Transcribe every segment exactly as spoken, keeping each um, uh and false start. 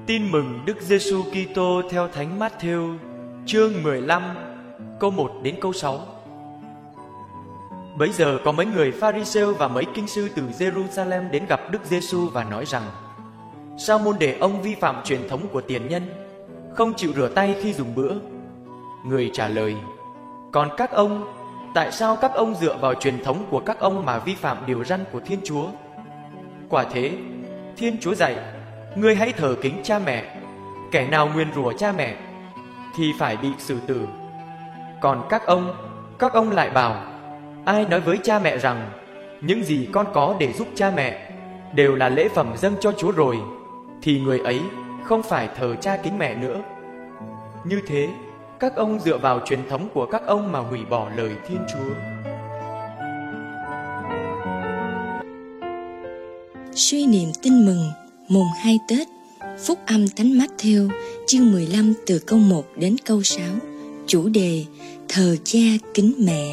Tin mừng Đức Giêsu Kitô theo Thánh Mát-thêu, chương mười lăm, câu một đến câu sáu. Bấy giờ có mấy người Pha-ri-sêu và mấy kinh sư từ Giê-ru-sa-lem đến gặp Đức Giêsu và nói rằng: Sao môn đệ ông vi phạm truyền thống của tiền nhân, không chịu rửa tay khi dùng bữa? Người trả lời: Còn các ông, tại sao các ông dựa vào truyền thống của các ông mà vi phạm điều răn của Thiên Chúa? Quả thế, Thiên Chúa dạy: Ngươi hãy thờ kính cha mẹ. Kẻ nào nguyền rủa cha mẹ thì phải bị xử tử. Còn các ông, các ông lại bảo: Ai nói với cha mẹ rằng những gì con có để giúp cha mẹ đều là lễ phẩm dâng cho Chúa rồi, thì người ấy không phải thờ cha kính mẹ nữa. Như thế, các ông dựa vào truyền thống của các ông mà hủy bỏ lời Thiên Chúa. Suy niệm tin mừng mùng hai Tết. Phúc âm Thánh Mát-thêu, chương mười lăm từ câu một đến câu sáu. Chủ đề: thờ cha kính mẹ.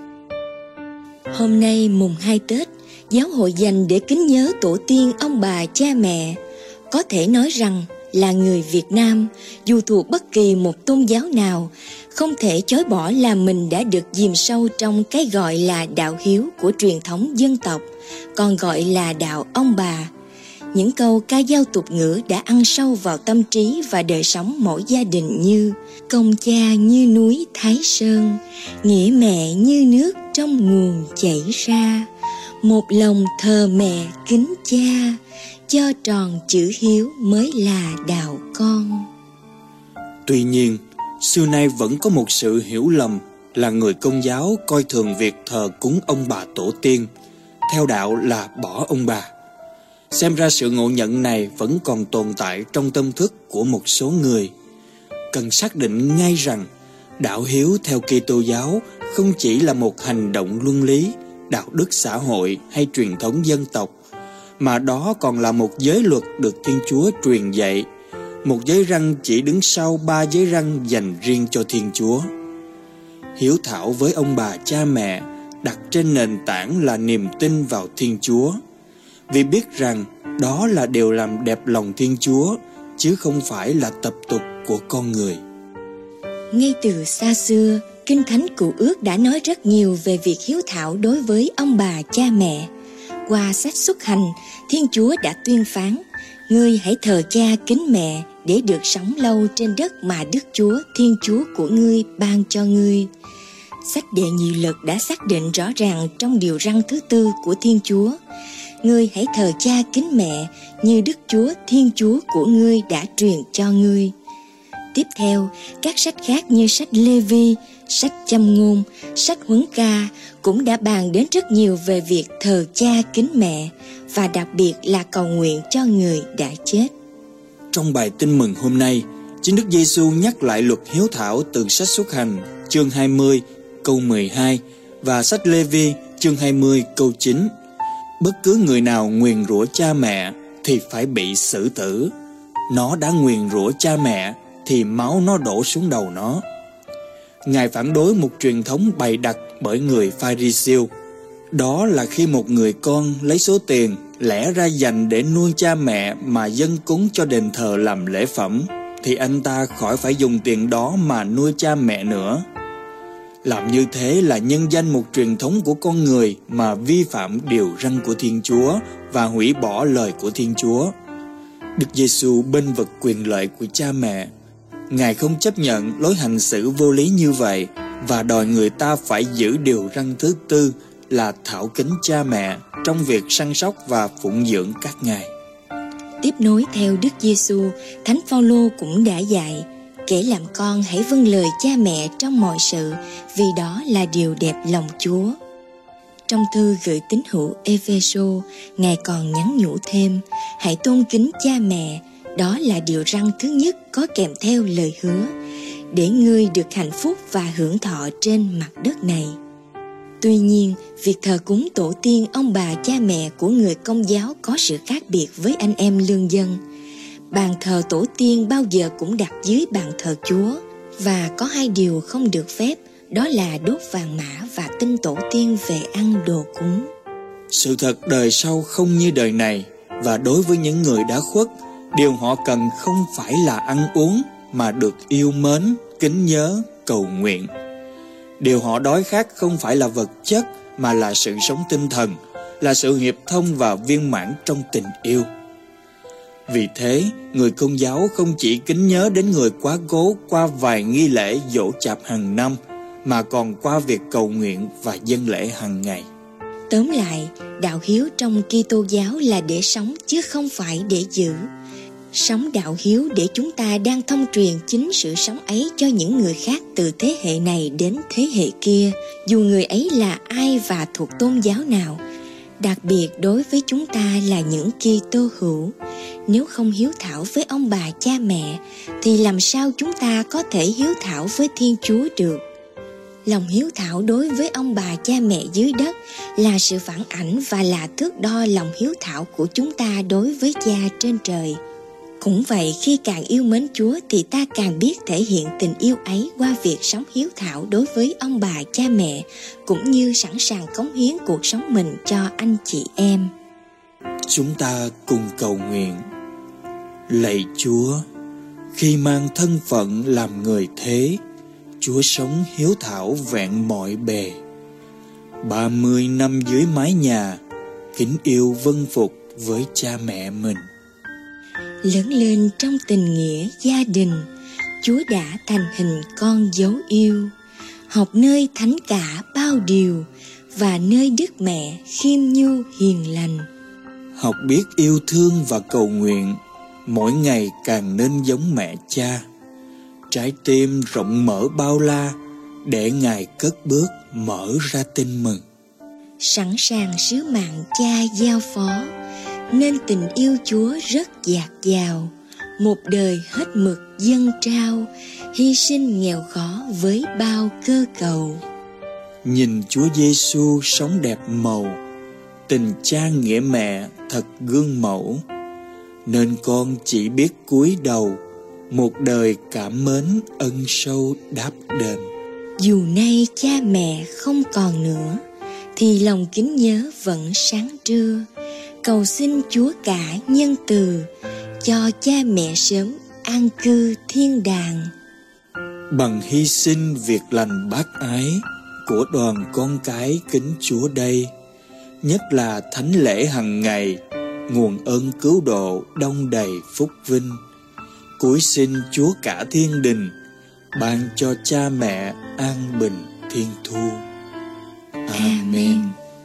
Hôm nay mùng hai Tết, giáo hội dành để kính nhớ tổ tiên ông bà cha mẹ. Có thể nói rằng là người Việt Nam, dù thuộc bất kỳ một tôn giáo nào, không thể chối bỏ là mình đã được chìm sâu trong cái gọi là đạo hiếu của truyền thống dân tộc, còn gọi là đạo ông bà. Những câu ca dao tục ngữ đã ăn sâu vào tâm trí và đời sống mỗi gia đình như: công cha như núi Thái Sơn, nghĩa mẹ như nước trong nguồn chảy ra, một lòng thờ mẹ kính cha, cho tròn chữ hiếu mới là đạo con. Tuy nhiên, xưa nay vẫn có một sự hiểu lầm là người Công giáo coi thường việc thờ cúng ông bà tổ tiên, theo đạo là bỏ ông bà. Xem ra sự ngộ nhận này vẫn còn tồn tại trong tâm thức của một số người. Cần xác định ngay rằng đạo hiếu theo Kitô giáo không chỉ là một hành động luân lý, đạo đức xã hội hay truyền thống dân tộc, mà đó còn là một giới luật được Thiên Chúa truyền dạy, một giới răn chỉ đứng sau ba giới răn dành riêng cho Thiên Chúa. Hiếu thảo với ông bà cha mẹ đặt trên nền tảng là niềm tin vào Thiên Chúa, vì biết rằng đó là điều làm đẹp lòng Thiên Chúa, chứ không phải là tập tục của con người. Ngay từ xa xưa, Kinh Thánh Cựu Ước đã nói rất nhiều về việc hiếu thảo đối với ông bà cha mẹ. Qua sách Xuất Hành, Thiên Chúa đã tuyên phán: Ngươi hãy thờ cha kính mẹ để được sống lâu trên đất mà Đức Chúa, Thiên Chúa của ngươi ban cho ngươi. Sách Đệ Nhị Luật đã xác định rõ ràng trong điều răn thứ tư của Thiên Chúa: Ngươi hãy thờ cha kính mẹ như Đức Chúa, Thiên Chúa của ngươi đã truyền cho ngươi. Tiếp theo, các sách khác như sách Lê-vi, sách Châm ngôn, sách Huấn ca cũng đã bàn đến rất nhiều về việc thờ cha kính mẹ, và đặc biệt là cầu nguyện cho người đã chết. Trong bài tin mừng hôm nay, chính Đức Giêsu nhắc lại luật hiếu thảo từ sách Xuất Hành chương hai mươi câu mười hai và sách Lê-vi chương hai mươi câu chín. Bất cứ người nào nguyền rủa cha mẹ thì phải bị xử tử. Nó đã nguyền rủa cha mẹ thì máu nó đổ xuống đầu nó. Ngài phản đối một truyền thống bày đặt bởi người Pha-ri-siêu. Đó là khi một người con lấy số tiền lẽ ra dành để nuôi cha mẹ mà dâng cúng cho đền thờ làm lễ phẩm, thì anh ta khỏi phải dùng tiền đó mà nuôi cha mẹ nữa. Làm như thế là nhân danh một truyền thống của con người mà vi phạm điều răn của Thiên Chúa và hủy bỏ lời của Thiên Chúa. Đức Giêsu bênh vực quyền lợi của cha mẹ. Ngài không chấp nhận lối hành xử vô lý như vậy và đòi người ta phải giữ điều răn thứ tư là thảo kính cha mẹ trong việc săn sóc và phụng dưỡng các ngài. Tiếp nối theo Đức Giêsu, Thánh Phaolô cũng đã dạy: Kẻ làm con hãy vâng lời cha mẹ trong mọi sự, vì đó là điều đẹp lòng Chúa. Trong thư gửi tín hữu Ê-phê-sô, Ngài còn nhắn nhủ thêm: Hãy tôn kính cha mẹ, đó là điều răn thứ nhất có kèm theo lời hứa, để ngươi được hạnh phúc và hưởng thọ trên mặt đất này. Tuy nhiên, việc thờ cúng tổ tiên ông bà cha mẹ của người Công giáo có sự khác biệt với anh em lương dân. Bàn thờ tổ tiên bao giờ cũng đặt dưới bàn thờ Chúa, và có hai điều không được phép, đó là đốt vàng mã và tin tổ tiên về ăn đồ cúng. Sự thật đời sau không như đời này, và đối với những người đã khuất, Điều họ cần không phải là ăn uống, mà được yêu mến, kính nhớ, cầu nguyện. Điều họ đói khát không phải là vật chất, mà là sự sống tinh thần, là sự hiệp thông và viên mãn trong tình yêu. Vì thế, người Công giáo không chỉ kính nhớ đến người quá cố qua vài nghi lễ giỗ chạp hàng năm, mà còn qua việc cầu nguyện và dâng lễ hàng ngày. Tóm lại, đạo hiếu trong Kitô giáo là để sống chứ không phải để giữ. Sống đạo hiếu để chúng ta đang thông truyền chính sự sống ấy cho những người khác từ thế hệ này đến thế hệ kia, dù người ấy là ai và thuộc tôn giáo nào. Đặc biệt đối với chúng ta là những Kitô hữu, nếu không hiếu thảo với ông bà cha mẹ, thì làm sao chúng ta có thể hiếu thảo với Thiên Chúa được? Lòng hiếu thảo đối với ông bà cha mẹ dưới đất là sự phản ảnh và là thước đo lòng hiếu thảo của chúng ta đối với Cha trên trời. Cũng vậy, khi càng yêu mến Chúa thì ta càng biết thể hiện tình yêu ấy qua việc sống hiếu thảo đối với ông bà cha mẹ, cũng như sẵn sàng cống hiến cuộc sống mình cho anh chị em. Chúng ta cùng cầu nguyện. Lạy Chúa, khi mang thân phận làm người thế, Chúa sống hiếu thảo vẹn mọi bề. Ba mươi năm dưới mái nhà, kính yêu vâng phục với cha mẹ mình. Lớn lên trong tình nghĩa gia đình, Chúa đã thành hình con dấu yêu, học nơi thánh cả bao điều, và nơi Đức Mẹ khiêm nhu hiền lành. Học biết yêu thương và cầu nguyện, mỗi ngày càng nên giống mẹ cha. Trái tim rộng mở bao la, để Ngài cất bước mở ra tin mừng. Sẵn sàng sứ mạng cha giao phó, nên tình yêu Chúa rất dạt dào, một đời hết mực dâng trao, hy sinh nghèo khó với bao cơ cầu. Nhìn Chúa Giêsu sống đẹp màu, tình cha nghĩa mẹ thật gương mẫu, nên con chỉ biết cúi đầu, một đời cảm mến ân sâu đáp đền. Dù nay cha mẹ không còn nữa, thì lòng kính nhớ vẫn sáng trưa, cầu xin Chúa cả nhân từ, cho cha mẹ sớm an cư thiên đàng. Bằng hy sinh việc lành bác ái của đoàn con cái kính Chúa đây, nhất là thánh lễ hằng ngày, nguồn ơn cứu độ đong đầy phúc vinh, cúi xin Chúa cả thiên đình ban cho cha mẹ an bình thiên thu. Amen.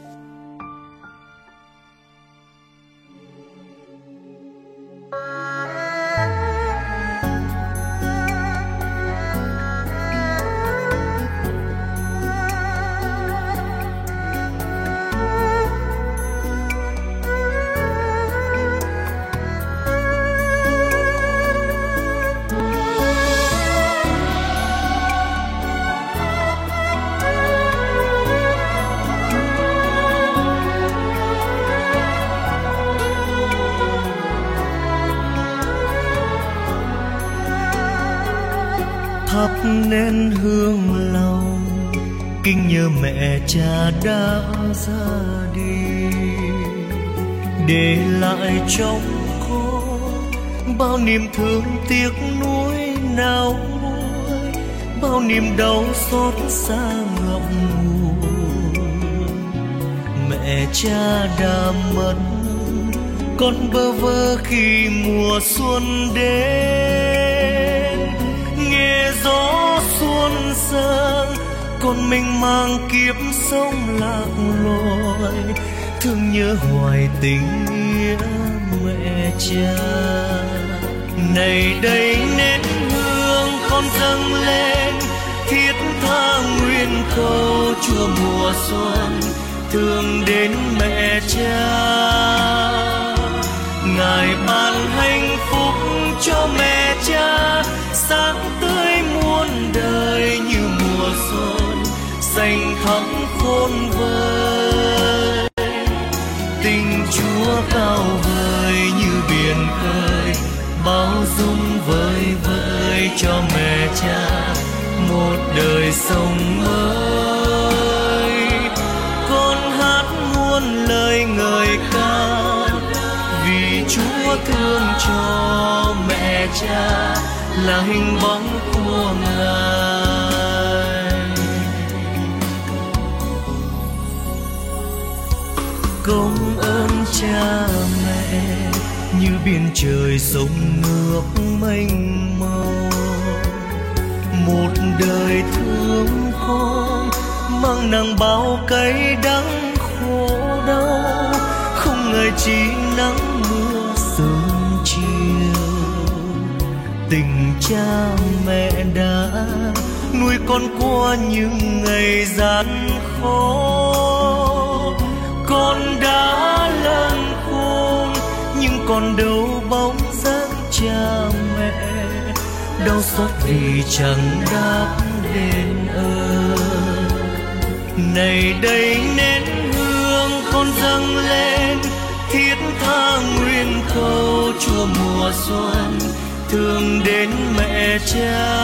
thắp nén hương lòng, kính nhớ mẹ cha đã ra đi, để lại trong con bao niềm thương tiếc nuối nao nuối, bao niềm đau xót xa ngậm ngùi. Mẹ cha đã mất, con bơ vơ khi mùa xuân đến, nghe gió xuân sang con mình mang kiếp sống lạc lối, thương nhớ hoài tình nghĩa mẹ cha. Này đây nén hương con dâng lên, thiết tha nguyện cầu Chúa mùa xuân thương đến mẹ cha. Ngài ban hạnh phúc cho mẹ cha, sáng tươi muôn đời như mùa xuân xanh thắm khôn vời. Tình Chúa cao vời như biển khơi, bao dung vơi vơi cho mẹ cha một đời sống mới. Con hát muôn lời ngợi ca vì Chúa thương cho mẹ cha là hình bóng của Ngài. Công ơn cha mẹ như biển trời sông nước mênh mông, một đời thương con mang nặng bao cay đắng khổ đau, không ngờ chỉ nắng mưa sớm chiều. Tình cha mẹ đã nuôi con qua những ngày gian khó, con đã lớn khôn nhưng còn đâu bóng dáng cha mẹ, đau xót vì chẳng đáp đền ơn. Này đây nén hương con dâng lên, thiết tha nguyện cầu Chúa mùa xuân thương đến mẹ cha.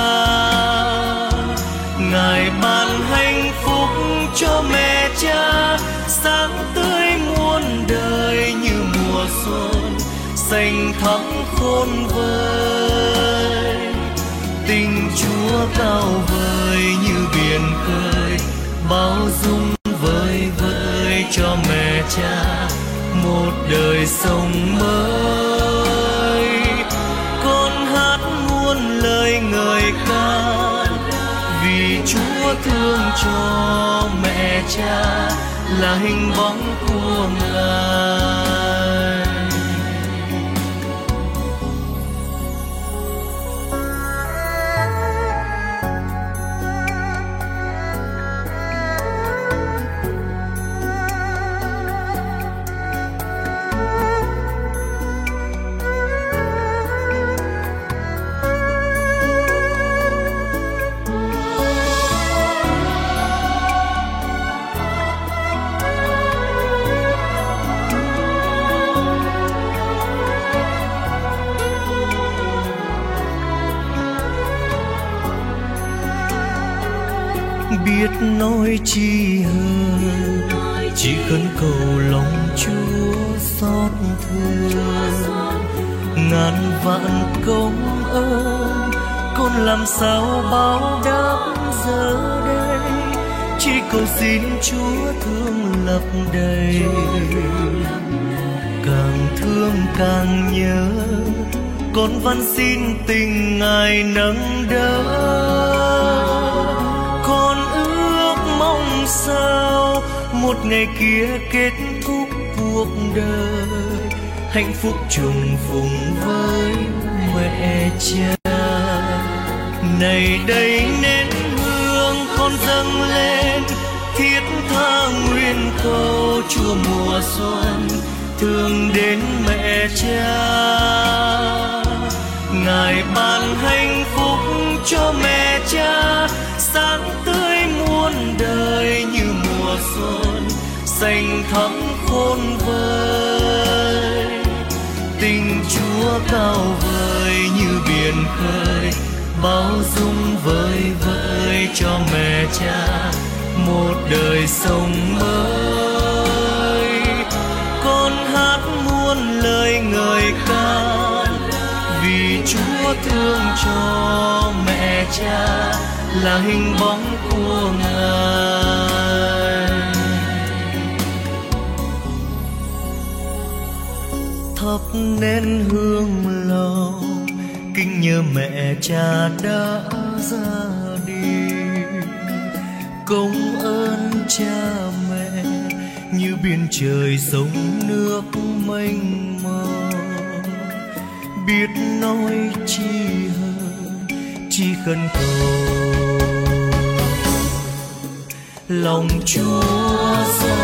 Ngài ban hạnh phúc cho mẹ cha, sáng tươi muôn đời như mùa xuân, xanh thắm khôn vời. Tình Chúa cao vời như biển khơi, bao dung vơi vơi cho mẹ cha một đời sống mới. Con hát muôn lời ngợi ca vì Chúa thương cho mẹ cha là hình bóng của Ngài. Biết nói chi hơn, chỉ khấn cầu lòng Chúa xót thương. Ngàn vạn công ơn con làm sao báo đáp giờ đây, chỉ cầu xin Chúa thương lấp đầy. Càng thương càng nhớ, con van xin tình Ngài nâng đỡ. Con ước mong sao một ngày kia kết thúc cuộc đời, hạnh phúc trùng phùng với mẹ cha. Này đây nén hương con dâng lên, thiết tha nguyện cầu Chúa mùa xuân thương đến mẹ cha. Ngài ban hạnh phúc cho mẹ cha, sáng tươi muôn đời như mùa xuân, xanh thắm khôn vời. Tình Chúa cao vời như biển khơi, bao dung vơi vơi cho mẹ cha một đời sống mới. Con hát muôn lời ngợi ca vì Chúa thương cho mẹ cha là hình bóng của Ngài. Thắp nén hương lòng kính nhớ mẹ cha đã ra đi. Công ơn cha mẹ như biển trời sông nước mênh mông, biết nói chi hơn, chỉ khấn cầu lòng Chúa.